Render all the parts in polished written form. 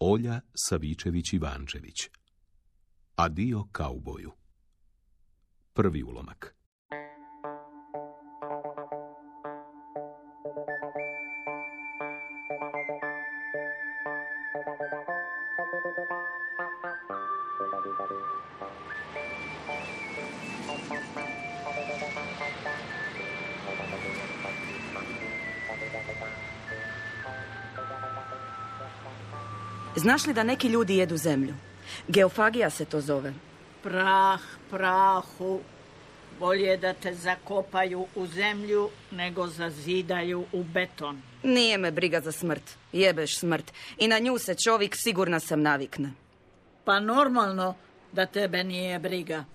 Olja Savičević-Ivančević. Adio kauboju. Prvi ulomak. Znaš li da neki ljudi jedu zemlju? Geofagija se to zove. Prah, prahu. Bolje da te zakopaju u zemlju nego zazidaju u beton. Nije me briga za smrt. Jebeš smrt. I na nju se čovjek, sigurna sam, navikne. Pa normalno da tebe nije briga.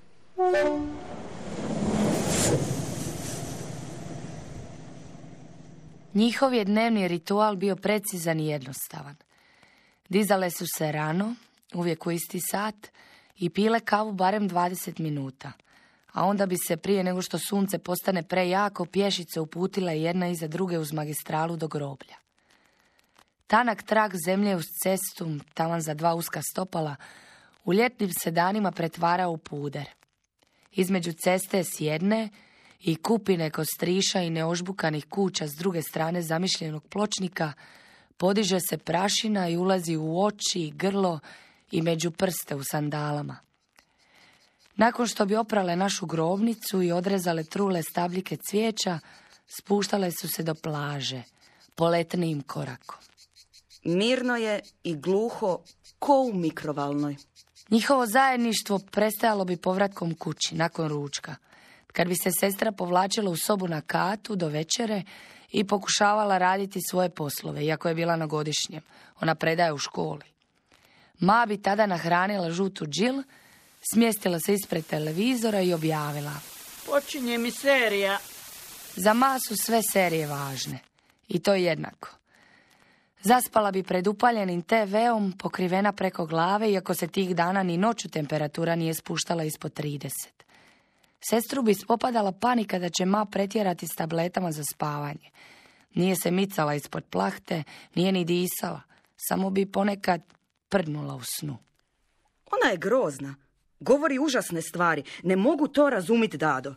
Njihov je dnevni ritual bio precizan i jednostavan. Dizale su se rano, uvijek u isti sat, i pile kavu barem 20 minuta. A onda bi se, prije nego što sunce postane prejako, pješice uputile jedna iza druge uz magistralu do groblja. Tanak trag zemlje uz cestu, taman za 2 uska stopala, u ljetnim se danima pretvarao u puder. Između ceste s jedne i kupine kostriša i neožbukanih kuća s druge strane zamišljenog pločnika podiže se prašina i ulazi u oči i grlo i među prste u sandalama. Nakon što bi oprale našu grobnicu i odrezale trule stabljike cvijeća, spuštale su se do plaže, poletnijim korakom. Mirno je i gluho, ko u mikrovalnoj. Njihovo zajedništvo prestajalo bi povratkom kući, nakon ručka, kad bi se sestra povlačila u sobu na katu do večere i pokušavala raditi svoje poslove, iako je bila na godišnjem. Ona predaje u školi. Ma bi tada nahranila žutu Jill, smjestila se ispred televizora i objavila: počinje mi serija. Za Ma su sve serije važne. I to jednako. Zaspala bi pred upaljenim TV-om, pokrivena preko glave, iako se tih dana ni noću temperatura nije spuštala ispod 30. Sestru bi spopadala panika da će Ma pretjerati s tabletama za spavanje. Nije se micala ispod plahte, nije ni disala. Samo bi ponekad prdnula u snu. Ona je grozna. Govori užasne stvari. Ne mogu to razumjeti, Dado.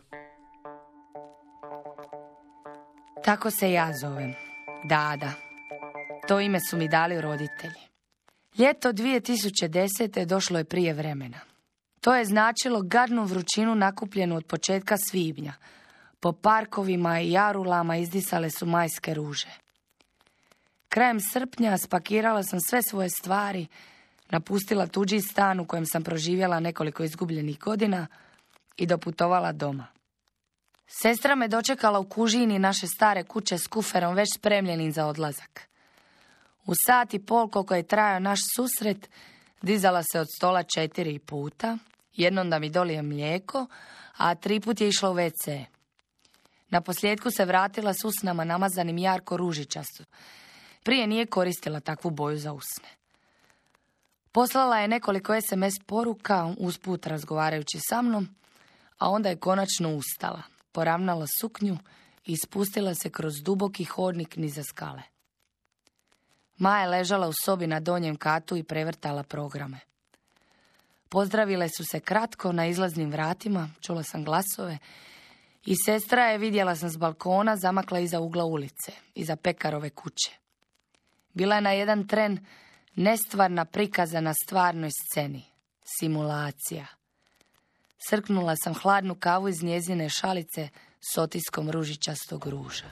Tako se ja zovem. Dada. To ime su mi dali roditelji. Ljeto 2010. došlo je prije vremena. To je značilo gadnu vrućinu nakupljenu od početka svibnja. Po parkovima i jarulama izdisale su majske ruže. Krajem srpnja spakirala sam sve svoje stvari, napustila tuđi stan u kojem sam proživjela nekoliko izgubljenih godina i doputovala doma. Sestra me dočekala u kužini naše stare kuće s kuferom već spremljenim za odlazak. U 1,5 sata koliko je trajao naš susret, dizala se od stola 4 puta, jednom da mi dolije mlijeko, a 3 puta je išla u WC. Naposljetku se vratila s usnama namazanim jarko ružičastu. Prije nije koristila takvu boju za usne. Poslala je nekoliko SMS poruka, usput razgovarajući sa mnom, a onda je konačno ustala, poravnala suknju i spustila se kroz duboki hodnik niza skale. Ma je ležala u sobi na donjem katu i prevrtala programe. Pozdravile su se kratko na izlaznim vratima, čula sam glasove, i sestra je, vidjela sam s balkona, zamakla iza ugla ulice, iza pekarove kuće. Bila je na jedan tren nestvarna prikaza na stvarnoj sceni. Simulacija. Srknula sam hladnu kavu iz njezine šalice s otiskom ružičastog ruža.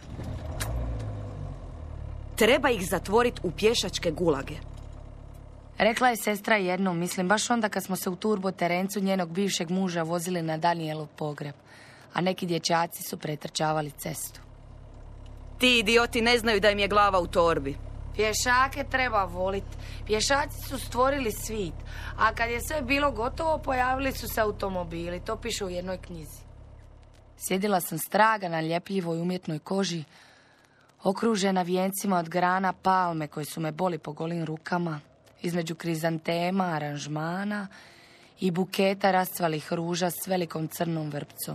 Treba ih zatvoriti u pješačke gulage. Rekla je sestra jednom, mislim baš onda kad smo se u turboterencu njenog bivšeg muža vozili na Danielov pogreb, a neki dječaci su pretrčavali cestu. Ti idioti ne znaju da im je glava u torbi. Pješake treba voliti. Pješaci su stvorili svit, a kad je sve bilo gotovo, pojavili su se automobili. To piše u jednoj knjizi. Sjedila sam straga na ljepljivoj umjetnoj koži, okružena vijencima od grana palme koji su me boli po golim rukama, između krizantema, aranžmana i buketa rascvalih ruža s velikom crnom vrpcom.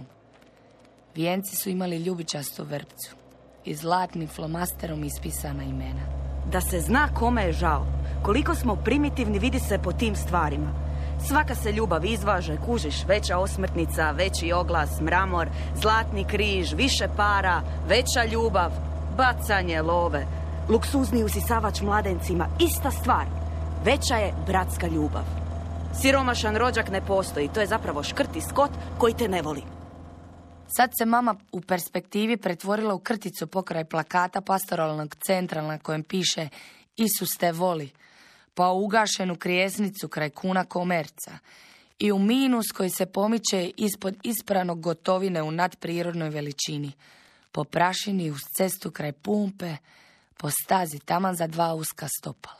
Vijenci su imali ljubičastu vrpcu i zlatnim flomasterom ispisana imena. Da se zna kome je žao. Koliko smo primitivni vidi se po tim stvarima. Svaka se ljubav izvaže, kužiš, veća osmrtnica, veći oglas, mramor, zlatni križ, više para, veća ljubav, bacanje love, luksuzni usisavač mladencima, ista stvar. Veća je bratska ljubav. Siromašan rođak ne postoji, to je zapravo škrti skot koji te ne voli. Sad se mama u perspektivi pretvorila u krticu pokraj plakata pastoralnog centra na kojem piše Isus te voli, pa u ugašenu krijesnicu kraj kuna komerca i u minus koji se pomiče ispod ispranog gotovine u nadprirodnoj veličini, po prašini uz cestu kraj pumpe, po stazi taman za 2 uska stopala.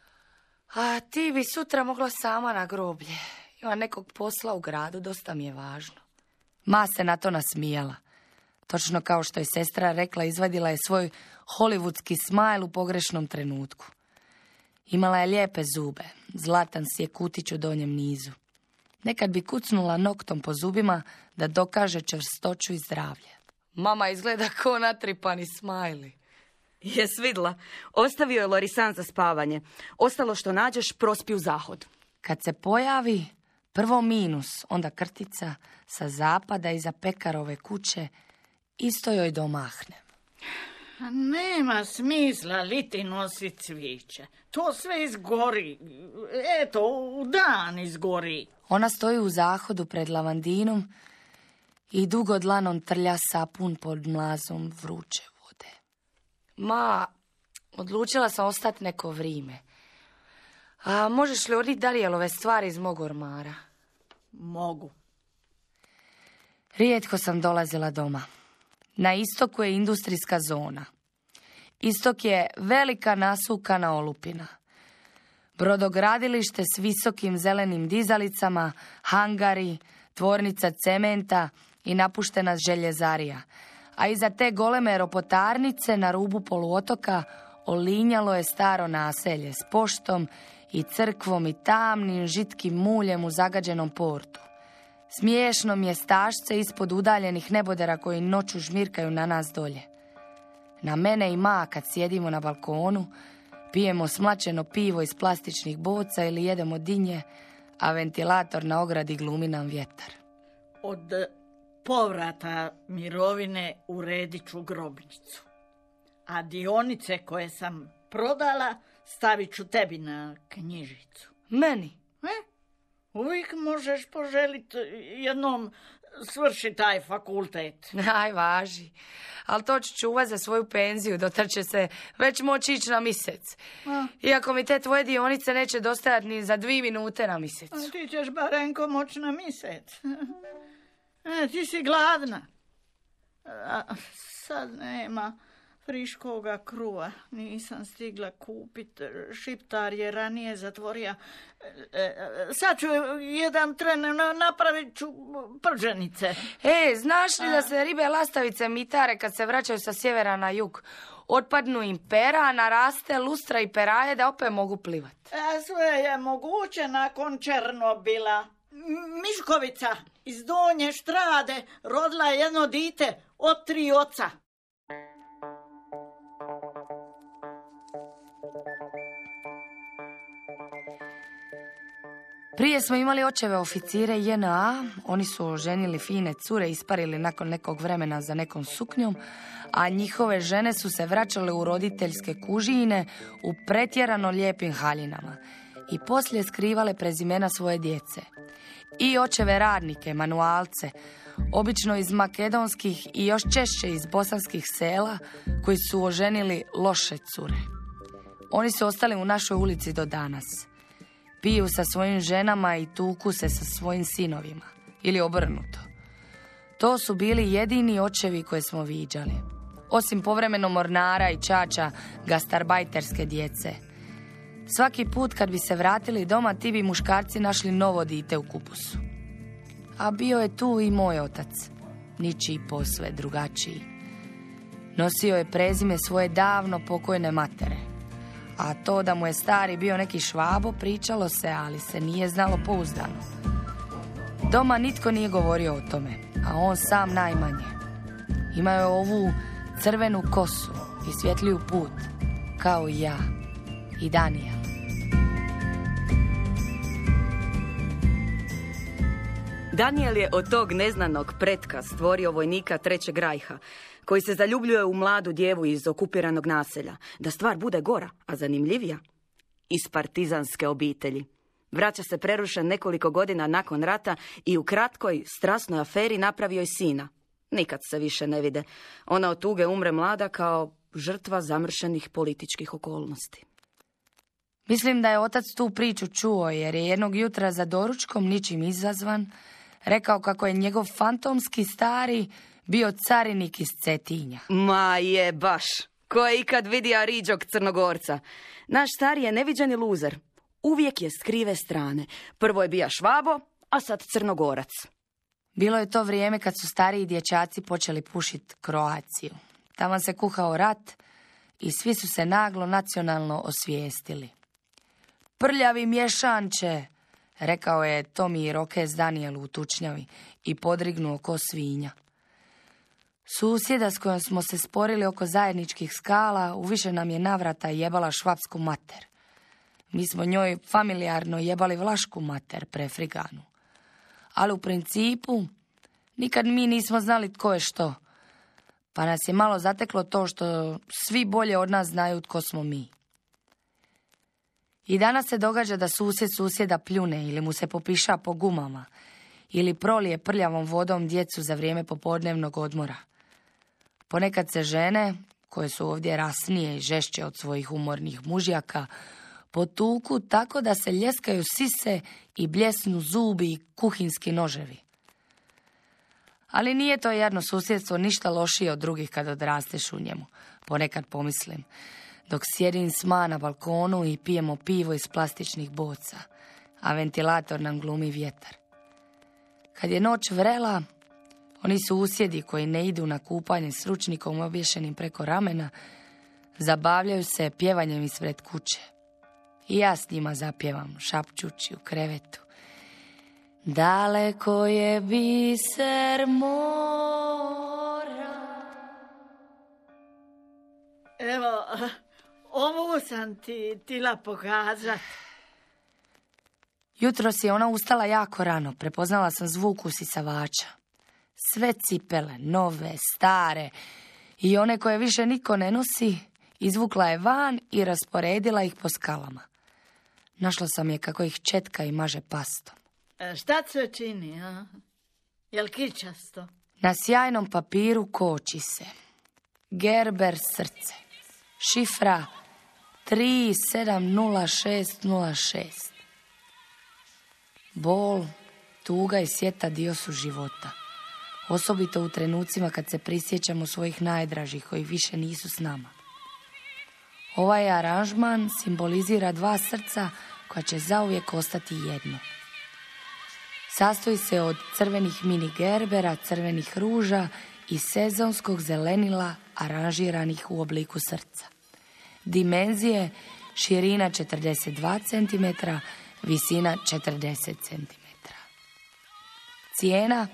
A ti bi sutra mogla sama na groblje. Ima nekog posla u gradu, dosta mi je važno. Ma se na to nasmijala. Točno kao što je sestra rekla, izvadila je svoj hollywoodski smajl u pogrešnom trenutku. Imala je lijepe zube, zlatan si je kutić u donjem nizu. Nekad bi kucnula noktom po zubima da dokaže čvrstoću i zdravlje. Mama izgleda ko natripani smajli. Jes vidla? Ostavio je Lorisan za spavanje. Ostalo što nađeš prospi u zahod. Kad se pojavi, prvo minus, onda krtica sa zapada iza pekarove kuće, isto joj domahne. Nema smisla liti nosi cviće. To sve izgori. Eto, u dan izgori. Ona stoji u zahodu pred lavandinom i dugo dlanom trlja sapun pod mlazom vruće vode. Ma, odlučila sam ostati neko vrijeme. A možeš li odnijeti Danielove stvari iz mog ormara? Mogu. Rijetko sam dolazila doma. Na istoku je industrijska zona. Istok je velika nasukana olupina. Brodogradilište s visokim zelenim dizalicama, hangari, tvornica cementa i napuštena željezarija. A iza te goleme ropotarnice na rubu poluotoka olinjalo je staro naselje s poštom i crkvom i tamnim žitkim muljem u zagađenom portu. Smiješno mjestašce ispod udaljenih nebodera koji noću žmirkaju na nas dolje. Na mene i ma kad sjedimo na balkonu, pijemo smlačeno pivo iz plastičnih boca ili jedemo dinje, a ventilator na ogradi glumi nam vjetar. Od povrata mirovine uredit ću grobnicu. A dionice koje sam prodala stavit ću tebi na knjižicu. Meni? Uvijek možeš poželiti jednom svrši taj fakultet. Aj, važi. Ali to ću čuvat za svoju penziju, dotad će se već moći ići na mjesec. Iako mi te tvoje dionice neće dostajati ni za 2 minute na mjesec. Ti ćeš barenko moći na mjesec. Ti si gladna. A sad nema friškoga kruva. Nisam stigla kupiti. Šiptar je ranije zatvorio. Sad ću jedan tren napravit ću prženice. Znaš li da se ribe lastavice mitare kad se vraćaju sa sjevera na jug? Otpadnu im pera, naraste lustra i peraje da opet mogu plivat. Sve je moguće nakon Černobila. Miškovica iz Donje Štrade rodila je jedno dite od 3 oca. Prije smo imali očeve oficire JNA, oni su oženili fine cure, isparili nakon nekog vremena za nekom suknjom, a njihove žene su se vraćale u roditeljske kužine u pretjerano lijepim haljinama i poslije skrivale prezimena svoje djece. I očeve radnike, manualce, obično iz makedonskih i još češće iz bosanskih sela, koji su oženili loše cure. Oni su ostali u našoj ulici do danas. Piju sa svojim ženama i tuku se sa svojim sinovima. Ili obrnuto. To su bili jedini očevi koje smo viđali. Osim povremeno mornara i čača gastarbajterske djece. Svaki put kad bi se vratili doma, ti bi muškarci našli novo dite u kupusu. A bio je tu i moj otac. Ničiji posve drugačiji. Nosio je prezime svoje davno pokojne matere. A to da mu je stari bio neki švabo, pričalo se, ali se nije znalo pouzdano. Doma nitko nije govorio o tome, a on sam najmanje. Imao je ovu crvenu kosu i svjetliju put. kao i ja i Danijel. Danijel je od tog neznanog pretka stvorio vojnika Trećeg rajha, koji se zaljubljuje u mladu djevu iz okupiranog naselja. Da stvar bude gora, a zanimljivija, iz partizanske obitelji. Vraća se prerušen nekoliko godina nakon rata i u kratkoj, strasnoj aferi napravio i sina. Nikad se više ne vide. Ona od tuge umre mlada kao žrtva zamršenih političkih okolnosti. Mislim da je otac tu priču čuo, jer je jednog jutra za doručkom, ničim izazvan, rekao kako je njegov fantomski stari bio carinik iz Cetinja. Ma je baš. Ko je ikad vidio riđog Crnogorca? Naš stari je neviđeni luzer. Uvijek je s krive strane. Prvo je bija Švabo, a sad Crnogorac. Bilo je to vrijeme kad su stariji dječaci počeli pušiti Kroaciju. Tamo se kuhao rat i svi su se naglo nacionalno osvijestili. Prljavi mješanče, rekao je Tomi Rokez Danijelu u tučnjavi i podrignuo ko svinja. Susjeda s kojom smo se sporili oko zajedničkih skala u više nam je navrata jebala švapsku mater. Mi smo njoj familijarno jebali vlašku mater pre friganu. Ali u principu nikad mi nismo znali tko je što. Pa nas je malo zateklo to što svi bolje od nas znaju tko smo mi. I danas se događa da susjeda pljune ili mu se popiša po gumama ili prolije prljavom vodom djecu za vrijeme popodnevnog odmora. Ponekad se žene, koje su ovdje rasnije i žešće od svojih umornih mužjaka, potuku tako da se ljeskaju sise i bljesnu zubi i kuhinski noževi. Ali nije to jadno susjedstvo ništa lošije od drugih kad odrasteš u njemu, ponekad pomislim, dok sjedim sma na balkonu i pijemo pivo iz plastičnih boca, a ventilator nam glumi vjetar. Kad je noć vrela, oni susjedi koji ne idu na kupanje s ručnikom obješenim preko ramena, zabavljaju se pjevanjem ispred kuće. I ja s njima zapjevam, šapćući u krevetu. Daleko je biser mora. Evo, ovu sam ti tila pokazat. Jutros je ona ustala jako rano, prepoznala sam zvuk usisavača. Sve cipele, nove, stare i one koje više niko ne nosi, izvukla je van i rasporedila ih po skalama. Našla sam je kako ih četka i maže pastom. Šta sve čini, a? Jel kičasto? Na sjajnom papiru koči se. Gerber srce. Šifra 370606. Bol, tuga i sjeta dio su života. Osobito u trenucima kad se prisjećamo svojih najdražih koji više nisu s nama. Ovaj aranžman simbolizira dva srca koja će zauvijek ostati jedno. Sastoji se od crvenih mini gerbera, crvenih ruža i sezonskog zelenila aranžiranih u obliku srca. Dimenzije: širina 42 cm, visina 40 cm. Cijena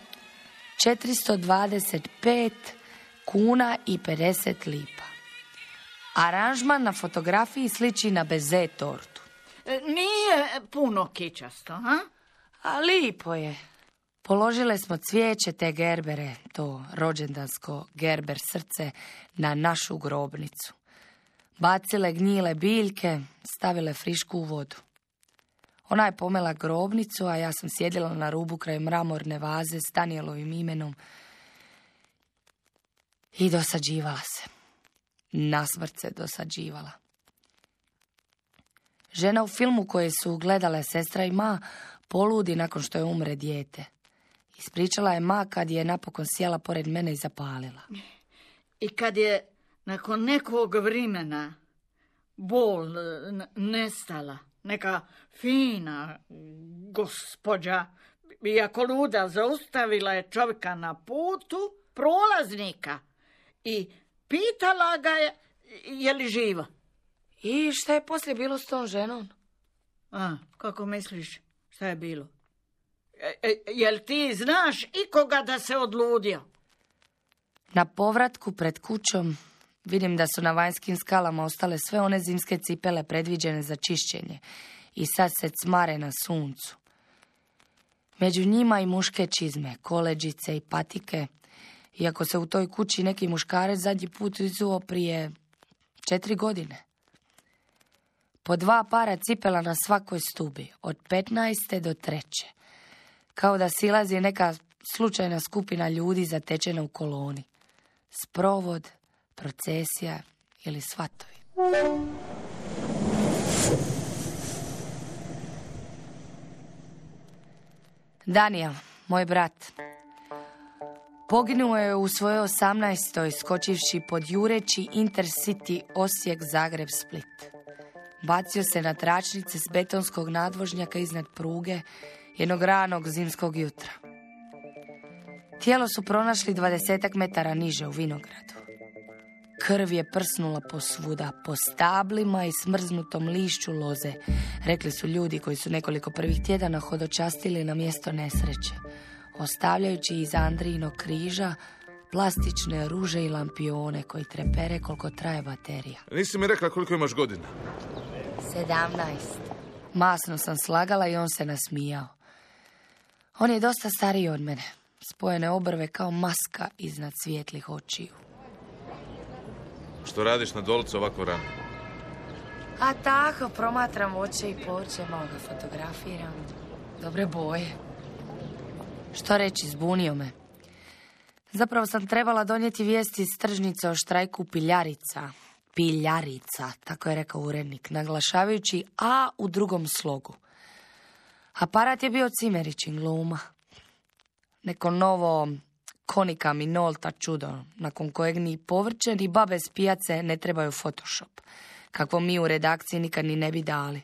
425 kuna i 50 lipa. Aranžman na fotografiji sliči na beze tortu. Nije puno kičasto, ha? A lipo je. Položile smo cvijeće te gerbere, to rođendansko gerber srce, na našu grobnicu. Bacile gnjile biljke, stavile frišku u vodu. Ona je pomela grobnicu, a ja sam sjedila na rubu kraj mramorne vaze s Danielovim imenom i dosađivala se. Nasmrt se dosađivala. Žena u filmu koje su gledale sestra i ma poludi nakon što je umre dijete. Ispričala je ma kad je napokon sjela pored mene i zapalila. I kad je nakon nekog vremena bol nestala, neka fina gospođa, iako luda, zaustavila je čovjeka na putu, prolaznika, i pitala ga je li živa. I šta je poslije bilo s tom ženom? A, kako misliš šta je bilo? Jel ti znaš ikoga da se odludio? Na povratku pred kućom Vidim da su na vanjskim skalama ostale sve one zimske cipele predviđene za čišćenje i sad se cmare na suncu. Među njima i muške čizme, koleđice i patike, iako se u toj kući neki muškarac zadnji put izuo prije 4 godine. Po 2 para cipela na svakoj stubi, od 15. do 3. Kao da silazi neka slučajna skupina ljudi zatečena u koloni. Sprovod, procesija ili svatovi. Danijel, moj brat, poginuo je u svojoj 18. skočivši pod jureći Intercity Osijek-Zagreb-Split. Bacio se na tračnice s betonskog nadvožnjaka iznad pruge jednog ranog zimskog jutra. Tijelo su pronašli 20 metara niže u vinogradu. Krv je prsnula posvuda, po stablima i smrznutom lišću loze, rekli su ljudi koji su nekoliko prvih tjedana hodočastili na mjesto nesreće, ostavljajući iza Andrijinog križa plastične ruže i lampione koji trepere koliko traje baterija. Nisi mi rekla koliko imaš godina? 17. Masno sam slagala i on se nasmijao. On je dosta stariji od mene, spojene obrve kao maska iznad svijetlih očiju. Što radiš na Dolcu ovako rano? A tako, promatram oče i ploče, malo ga fotografiram. Dobre boje. Što reći, zbunio me. Zapravo sam trebala donijeti vijesti iz tržnice o štrajku piljarica. Piljarica, tako je rekao urednik, naglašavajući A u drugom slogu. Aparat je bio Cimerićin gluma. Neko novo Konika Minolta čudo, nakon kojeg ni povrće ni babe s pijace ne trebaju Photoshop, kakvo mi u redakciji nikad ni ne bi dali.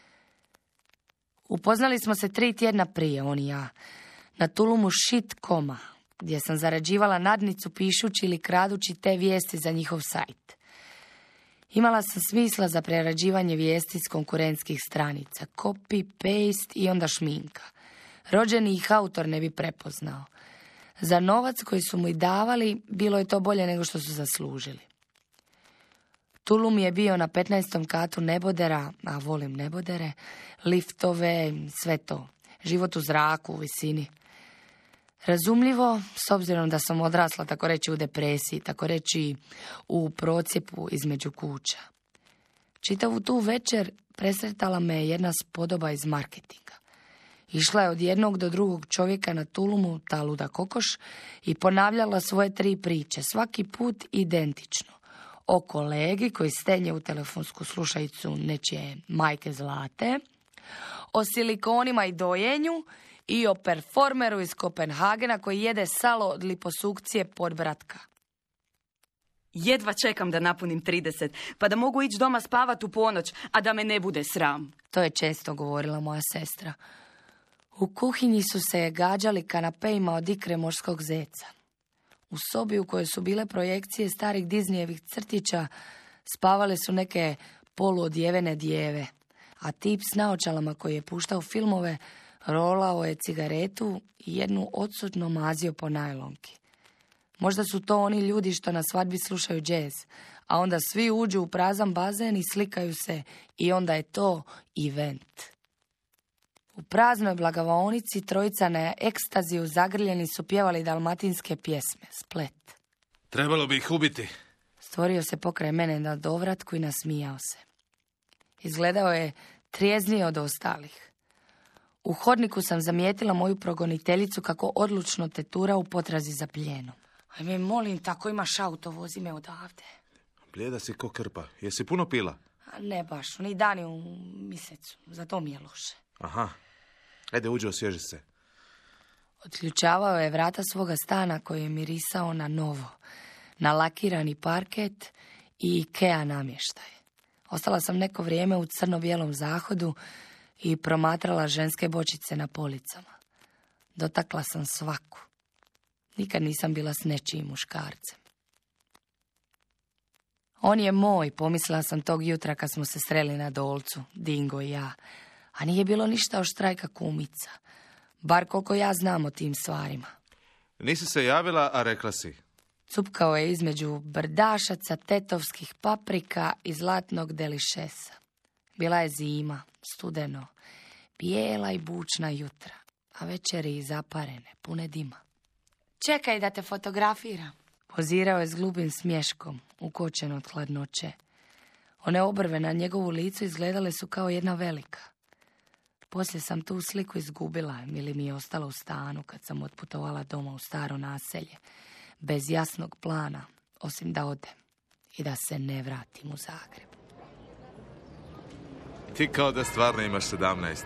Upoznali smo se 3 tjedna prije, on i ja, na tulumu Shit.com-a, gdje sam zarađivala nadnicu pišući ili kradući te vijesti za njihov sajt. Imala sam smisla za prerađivanje vijesti s konkurentskih stranica, copy, paste i onda šminka. Rođeni ih autor ne bi prepoznao. Za novac koji su mu i davali, bilo je to bolje nego što su zaslužili. Tulum je bio na 15. katu nebodera, a volim nebodere, liftove, sve to. Život u zraku, u visini. Razumljivo, s obzirom da sam odrasla, tako reći, u depresiji, tako reći u procjepu između kuća. Čitavu tu večer presretala me jedna spodoba iz marketinga. Išla je od jednog do drugog čovjeka na tulumu, ta luda kokoš, i ponavljala svoje 3 priče, svaki put identično. O kolegi koji stenje u telefonsku slušalicu nečije majke Zlate, o silikonima i dojenju i o performeru iz Kopenhagena koji jede salo od liposukcije podbratka. Jedva čekam da napunim 30, pa da mogu ići doma spavat u ponoć, a da me ne bude sram. To je često govorila moja sestra. U kuhinji su se gađali kanapeima od ikre morskog zeca. U sobi u kojoj su bile projekcije starih Disneyevih crtića spavale su neke poluodjevene djeve, a tip s naočalama koji je puštao filmove rolao je cigaretu i jednu odsutno mazio po najlonki. Možda su to oni ljudi što na svadbi slušaju džez, a onda svi uđu u prazan bazen i slikaju se i onda je to event. U praznoj blagavaonici trojica na ekstaziju zagrljeni su pjevali dalmatinske pjesme, Splet. Trebalo bi ih ubiti. Stvorio se pokraj mene na dovratku i nasmijao se. Izgledao je trijezniji od ostalih. U hodniku sam zamijetila moju progoniteljicu kako odlučno tetura u potrazi za plijenom. Ajme, molim, tako imaš auto, vozi me odavde. Blijeda si ko krpa. Jesi puno pila? A ne baš, ni dani u mjesecu. Zato mi je loše. Aha. Ajde, uđe, osvježi se. Otključavao je vrata svoga stana koji je mirisao na novo, na lakirani parket i Ikea namještaj. Ostala sam neko vrijeme u crno-bijelom zahodu i promatrala ženske bočice na policama. Dotakla sam svaku. Nikad nisam bila s nečijim muškarcem. On je moj, pomislila sam tog jutra kad smo se sreli na Dolcu, Dingo i ja. A nije bilo ništa od štrajka kumica. Bar koliko ja znam o tim stvarima. Nisi se javila, a rekla si. Cupkao je između brdašaca, tetovskih paprika i zlatnog delišesa. Bila je zima, studeno, bijela i bučna jutra, a večeri zaparene, pune dima. Čekaj da te fotografiram. Pozirao je s glubim smješkom, ukočen od hladnoće. One obrve na njegovu licu izgledale su kao jedna velika. Poslije sam tu sliku izgubila ili mi je ostala u stanu kad sam otputovala doma u staro naselje. Bez jasnog plana, osim da odem i da se ne vratim u Zagreb. Ti kao da stvarno imaš 17.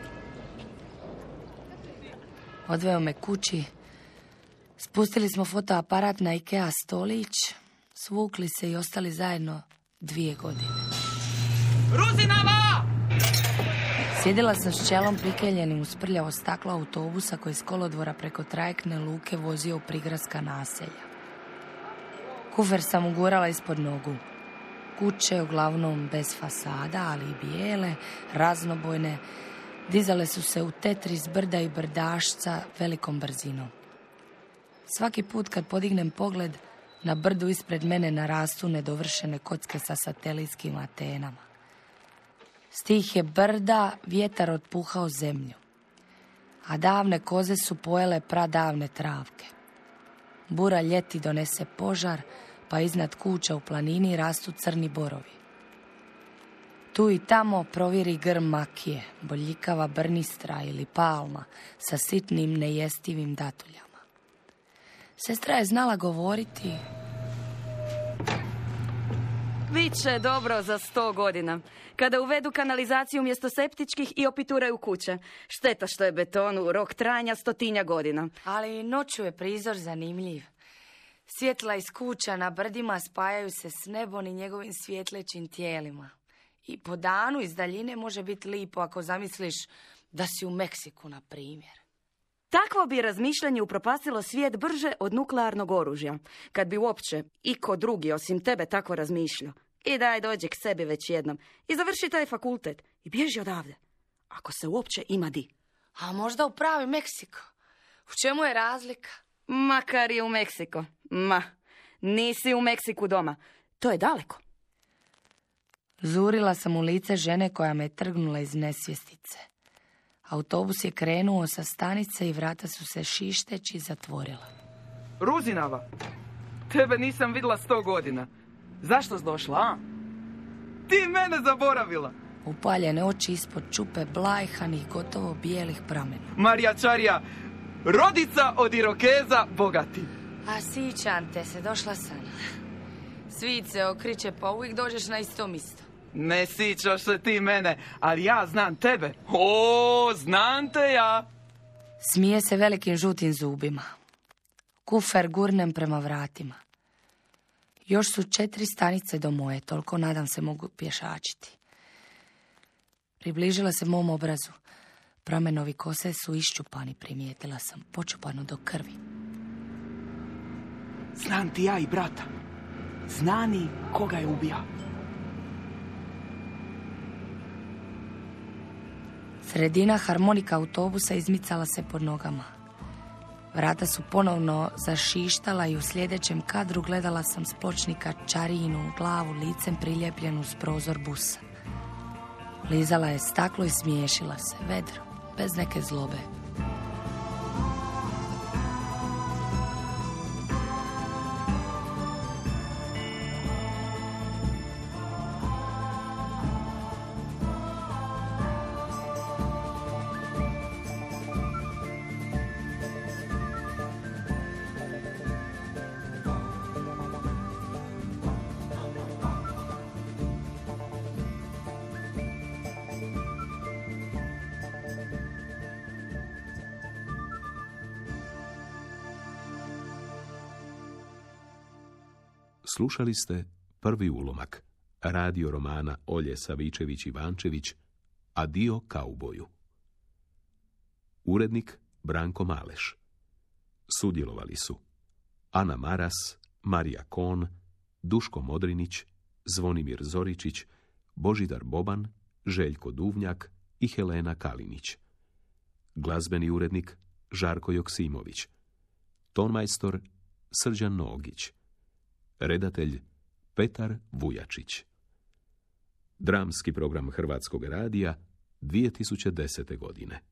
Odveo me kući. Spustili smo fotoaparat na Ikea stolić, svukli se i ostali zajedno 2 godine. Ruzinava! Sjedila sam s čelom prikeljenim uz prljavo staklo autobusa koji s kolodvora preko trajektne luke vozio u prigradska naselja. Kufer sam ugurala ispod nogu. Kuće, uglavnom bez fasada, ali i bijele, raznobojne, dizale su se u tetris brda i brdašca velikom brzinom. Svaki put kad podignem pogled, na brdu ispred mene narastu nedovršene kocke sa satelitskim antenama. S tih je brda vjetar otpuhao zemlju, a davne koze su pojele pradavne travke. Bura ljeti donese požar, pa iznad kuća u planini rastu crni borovi. Tu i tamo proviri grm makije, boljikava brnistra ili palma sa sitnim nejestivim datuljama. Sestra je znala govoriti. Biće dobro za 100 godina. Kada uvedu kanalizaciju umjesto septičkih i opituraju kuće. Šteta što je betonu rok trajanja 100 godina. Ali noću je prizor zanimljiv. Svjetla iz kuća na brdima spajaju se s nebom i njegovim svjetlećim tijelima. I po danu iz daljine može biti lipo ako zamisliš da si u Meksiku, na primjer. Takvo bi razmišljanje upropastilo svijet brže od nuklearnog oružja. Kad bi uopće iko drugi osim tebe tako razmišljao. I daj dođi k sebi već jednom. I završi taj fakultet. I bježi odavde. Ako se uopće ima di. A možda u pravi Meksiko. U čemu je razlika? Makar je u Meksiko. Nisi u Meksiku doma. To je daleko. Zurila sam u lice žene koja me trgnula iz nesvjestice. Autobus je krenuo sa stanice i vrata su se šišteći zatvorila. Ruzinava, tebe nisam vidjela 100 godina. Zašto si došla, a? Ti mene zaboravila. Upaljene oči ispod čupe blajhanih, gotovo bijelih pramena. Marija Čarija, rodica od Irokeza bogati. A sićam te se, došla sam. Svijet se okriče, pa uvijek dođeš na isto mjesto. Ne sićaš se ti mene, ali ja znam tebe. O, znam te ja. Smije se velikim žutim zubima. Kufer gurnem prema vratima. Još su 4 stanice do moje, toliko nadam se mogu pješačiti. Približila se mom obrazu. Pramenovi kose su iščupani, primijetila sam, počupano do krvi. Znam ti ja i brata. Znani koga je ubija. Sredina harmonika autobusa izmicala se pod nogama. Vrata su ponovno zašištala i u sljedećem kadru gledala sam s pločnika Čarijinu glavu licem priljepljenu uz prozor busa. Lizala je staklo i smiješila se, vedro, bez neke zlobe. Slušali ste prvi ulomak radio romana Olje Savičević-Ivančević Adio kauboju. Urednik Branko Maleš. Sudjelovali su Ana Maras, Marija Kon, Duško Modrinić, Zvonimir Zoričić, Božidar Boban, Željko Duvnjak i Helena Kalinić. Glazbeni urednik Žarko Joksimović. Tonmajstor Srđan Nogić. Redatelj Petar Vujačić. Dramski program Hrvatskog radija 2010. godine.